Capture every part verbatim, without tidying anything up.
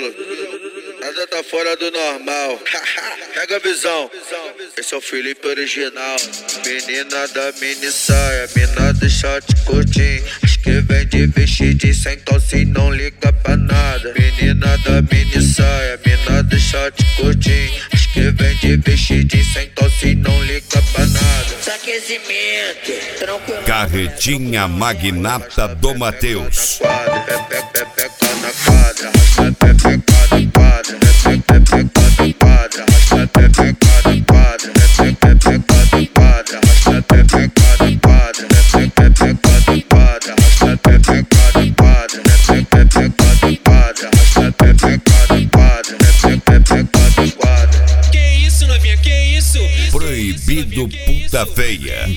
tranquilo. Nada tá fora do normal. Pega a visão. Esse é o Felipe original. Menina da mini saia, mina do short curtinho. Acho que vem de vestidinho sem calcinha, não liga pra nada. Menina da mini saia, mina do short curtinho. Acho que vem de vestidinho sem calcinha, não liga pra nada. Aquecimento, tranquilo. Carretinha magnata do Matheus. Pepeca na quadra, arrasta pepeca na quadra, pepeca na quadra, arrasta pepeca na quadra, pepeca na quadra, arrasta pepeca na quadra, pepeca na quadra, arrasta pepeca na quadra, pepeca na quadra, arrasta pepeca na quadra, pepeca na quadra. Que isso, novinha, que isso? Proibido puta feia. Que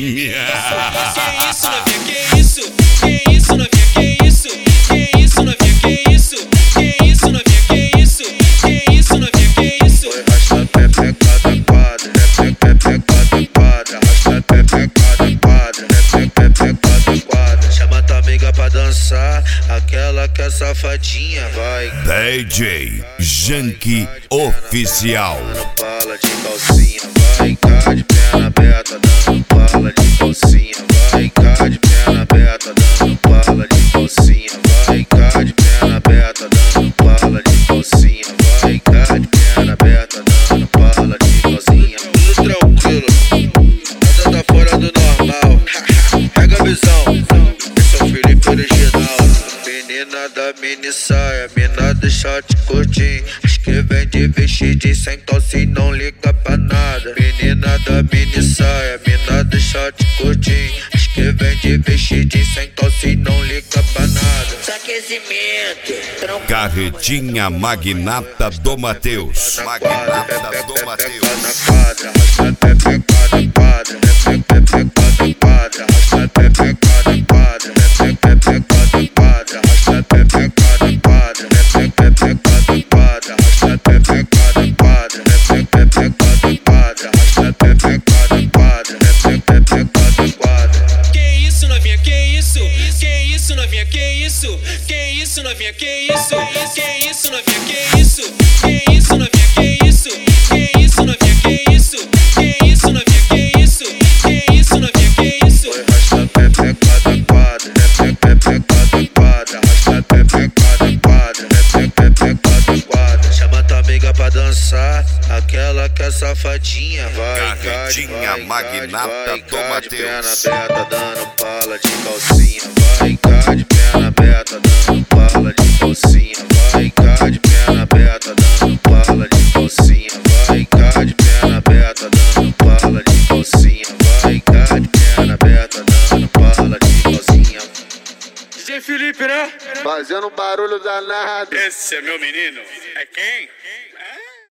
isso, novinha, que isso? Que isso, novinha, que isso? Que isso, novinha, que isso? Que isso, novinha, que isso? Que isso, novinha, que isso? Foi arrasta pepeca na quadra, pepeca na quadra, arrasta pepeca na quadra, pepeca na quadra. Chama tua amiga pra dançar, aquela que é safadinha, vai. D J Janky Oficial. Dando bala de calcinha, vai cá de perna aberta, dando bala de calcinha, vai cá de perna aberta, dando bala de calcinha, vai cá de perna aberta, dando bala de calcinha, vai cá de perna aberta, dando bala de calcinha. Tudo tranquilo, nada tá fora do normal. Pega a visão, esse é o Felipe original. Menina da mini saia, mina do short curtinho. Acho que vem de vestidinho sem calcinha, não liga pra nada. Menina da mini saia, mina do short curtinho. Acho que vem de vestidinho sem calcinha, não liga pra nada. Aquecimento, tranquilo. Carretinha magnata do Matheus. Magnata do Matheus. Na quadra, arrasta pepeca na quadra, pepeca na quadra, arrasta pepeca na quadra, pepeca na quadra, arrasta pepeca na quadra, pepeca na quadra, arrasta pepeca na quadra, pepeca na quadra, arrasta pepeca na quadra, pepeca na quadra. Que isso, novinha, que isso? Que isso, novinha, que isso? Que isso, novinha, que isso? Que isso, novinha, que isso? Que isso, novinha, que isso? Que isso, novinha, que isso? Que isso, novinha, que isso? Que isso, novinha, que isso? Foi arrasta pepeca na quadra, pepeca na quadra, arrasta pepeca na quadra, pepeca na quadra. Chama tua amiga pra dançar, aquela que é safadinha, vai. Carretinha magnata do Matheus. De perna Matheus. aberta, dando bala de calcinha, vai cá de perna aberta, dando bala de calcinha, vai cá de perna aberta, dando bala de calcinha, vai cá de perna aberta, dando bala de calcinha, vai cá de perna aberta, dando bala de calcinha. D J Felipe, né? Fazendo barulho danado. Esse é meu menino. É quem?